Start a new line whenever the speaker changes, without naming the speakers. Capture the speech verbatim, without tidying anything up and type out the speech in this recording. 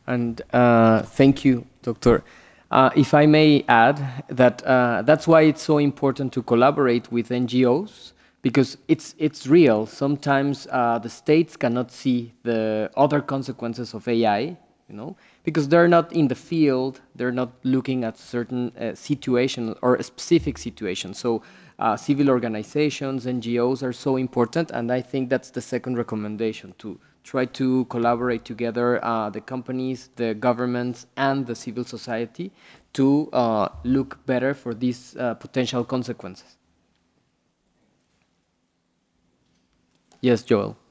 And uh, thank you, Doctor. Uh, if I may add that uh, that's why it's so important to collaborate with N G Os because it's it's real. Sometimes uh, the states cannot see the other consequences of A I, you know, because they're not in the field, they're not looking at certain uh, situation or a specific situation. So uh, civil organizations, N G Os are so important, and I think that's the second recommendation to try to collaborate together, uh, the companies, the governments, and the civil society to uh, look better for these uh, potential consequences. Yes, Joel.